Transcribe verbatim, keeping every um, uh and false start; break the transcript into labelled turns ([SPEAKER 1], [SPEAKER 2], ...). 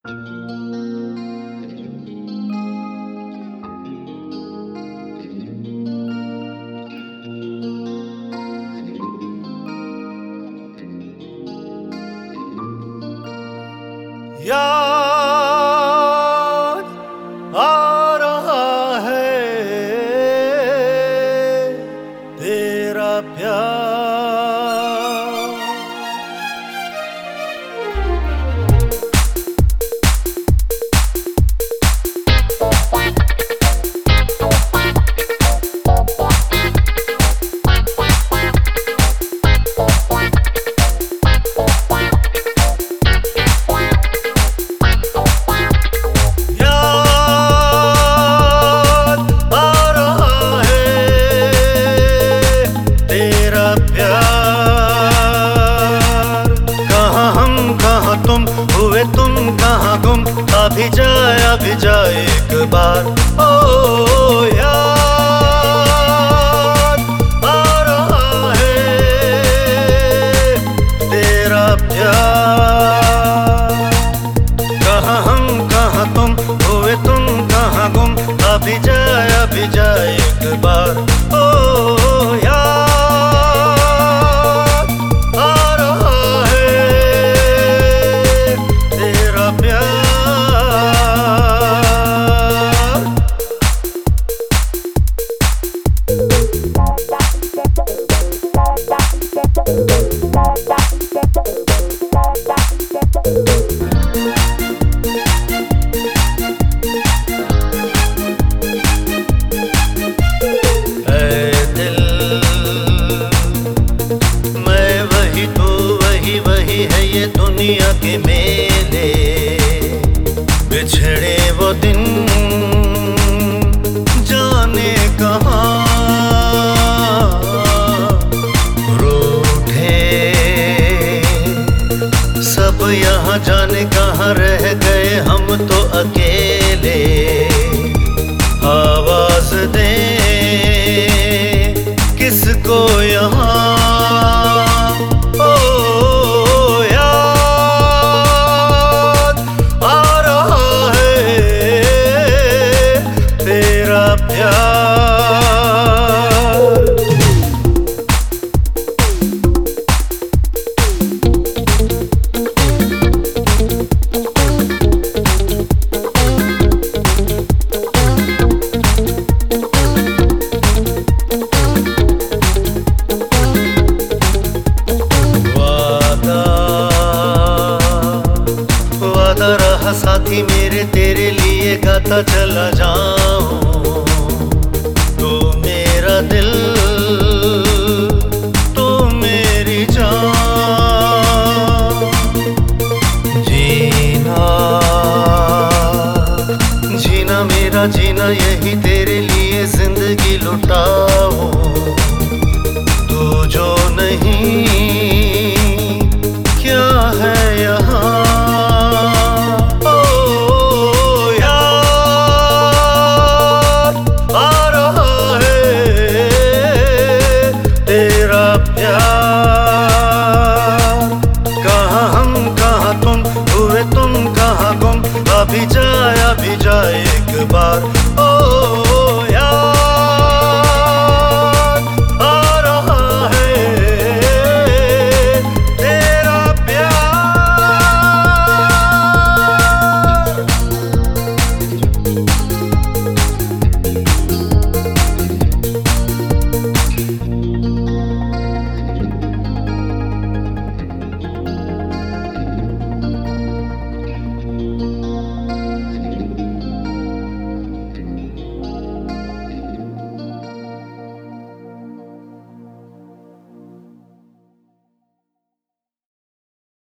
[SPEAKER 1] याद आ रहा है तेरा प्यार। तुम हुए तुम कहाँ गुम, अभी जाए अभी जाए एक बार। ओ याद आ रहा है तेरा प्यार। कहाँ हम कहाँ तुम हुए तुम कहाँ गुम, अभी जाए अभी जाए एक बार। ओ दुनिया के मेले बिछड़े वो दिन जाने कहाँ, रूठे सब यहाँ जाने कहाँ रह गए हम तो अकेले। आवाज दे किसको यहाँ, साथी मेरे तेरे लिए गाता चला जाऊं। तू मेरा दिल तू मेरी जान, जीना जीना मेरा जीना यही तेरे लिए जिंदगी लुटाऊं। तू जो नहीं क्या है यहाँ, अभी जाए अभी जाए एक बार। ओ